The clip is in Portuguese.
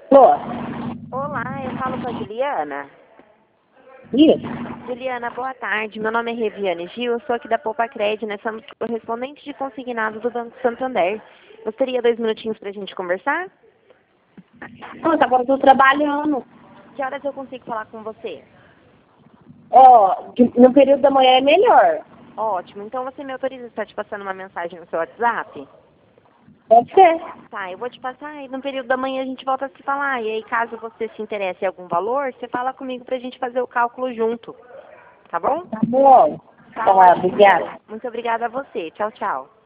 Tô. Olá, eu falo com a Juliana. Isso. Juliana, boa tarde. Meu nome é Reviane Gil, eu sou aqui da Poupa Cred, nós somos correspondentes de consignado do Banco Santander. Gostaria 2 minutinhos para a gente conversar? Nossa, agora eu tô trabalhando. Que horas eu consigo falar com você? No período da manhã é melhor. Ótimo, então você me autoriza a estar te passando uma mensagem no seu WhatsApp? Pode ser. Tá, eu vou te passar e no período da manhã a gente volta a se falar. E aí, caso você se interesse em algum valor, você fala comigo pra gente fazer o cálculo junto. Tá bom? Tá bom. Tá Tá, ótimo, então. obrigada. Muito obrigada a você. Tchau, tchau.